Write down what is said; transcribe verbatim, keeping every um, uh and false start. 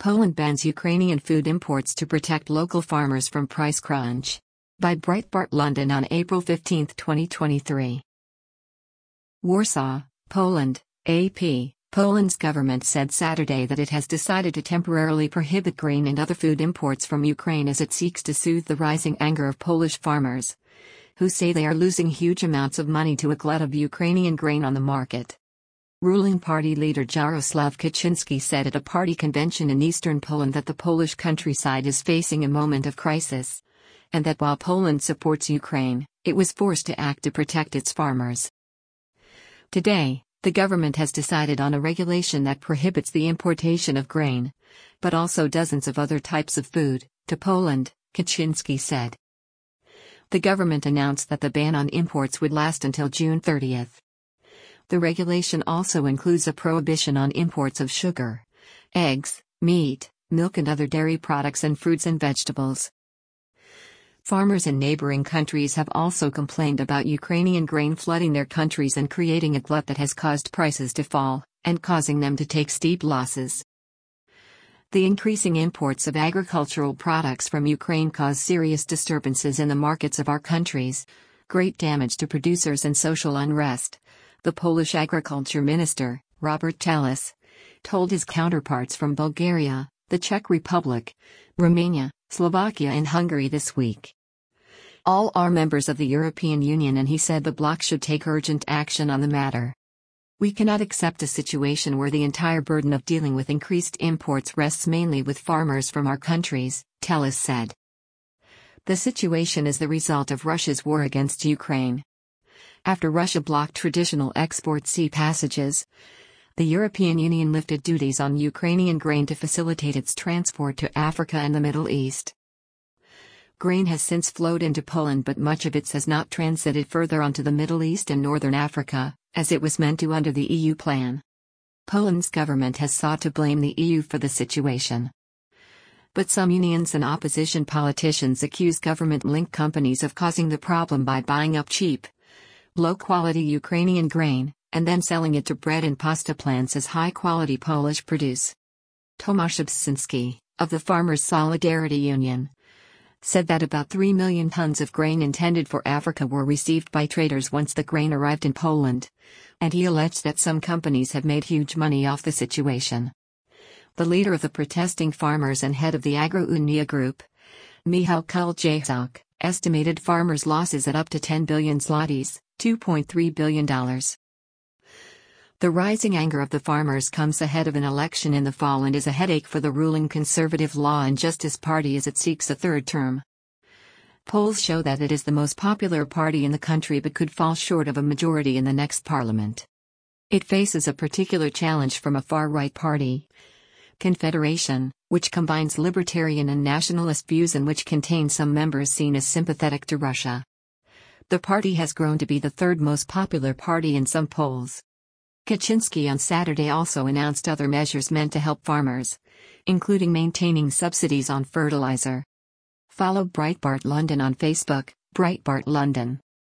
Poland bans Ukrainian food imports to protect local farmers from price crunch. By Breitbart London on April fifteenth, twenty twenty-three. Warsaw, Poland, A P. Poland's government said Saturday that it has decided to temporarily prohibit grain and other food imports from Ukraine as it seeks to soothe the rising anger of Polish farmers, who say they are losing huge amounts of money to a glut of Ukrainian grain on the market. Ruling party leader Jarosław Kaczynski said at a party convention in eastern Poland that the Polish countryside is facing a moment of crisis, and that while Poland supports Ukraine, it was forced to act to protect its farmers. Today, the government has decided on a regulation that prohibits the importation of grain, but also dozens of other types of food, to Poland, Kaczynski said. The government announced that the ban on imports would last until June thirtieth. The regulation also includes a prohibition on imports of sugar, eggs, meat, milk and other dairy products and fruits and vegetables. Farmers in neighboring countries have also complained about Ukrainian grain flooding their countries and creating a glut that has caused prices to fall, and causing them to take steep losses. The increasing imports of agricultural products from Ukraine cause serious disturbances in the markets of our countries, great damage to producers and social unrest, the Polish agriculture minister, Robert Telus, told his counterparts from Bulgaria, the Czech Republic, Romania, Slovakia and Hungary this week. All are members of the European Union, and he said the bloc should take urgent action on the matter. We cannot accept a situation where the entire burden of dealing with increased imports rests mainly with farmers from our countries, Telus said. The situation is the result of Russia's war against Ukraine. After Russia blocked traditional export sea passages, the European Union lifted duties on Ukrainian grain to facilitate its transport to Africa and the Middle East. Grain has since flowed into Poland, but much of it has not transited further onto the Middle East and Northern Africa, as it was meant to under the E U plan. Poland's government has sought to blame the E U for the situation. But some unions and opposition politicians accuse government-linked companies of causing the problem by buying up cheap, low-quality Ukrainian grain, and then selling it to bread and pasta plants as high-quality Polish produce. Tomasz Obszynski, of the Farmers' Solidarity Union, said that about three million tons of grain intended for Africa were received by traders once the grain arrived in Poland, and he alleged that some companies have made huge money off the situation. The leader of the protesting farmers and head of the Agro-Unia Group, Michał Kulczak, estimated farmers' losses at up to ten billion zlotys, two point three billion dollars. The rising anger of the farmers comes ahead of an election in the fall and is a headache for the ruling Conservative Law and Justice Party as it seeks a third term. Polls show that it is the most popular party in the country but could fall short of a majority in the next parliament. It faces a particular challenge from a far-right party, Confederation, which combines libertarian and nationalist views and which contains some members seen as sympathetic to Russia. The party has grown to be the third most popular party in some polls. Kaczynski on Saturday also announced other measures meant to help farmers, including maintaining subsidies on fertilizer. Follow Breitbart London on Facebook, Breitbart London.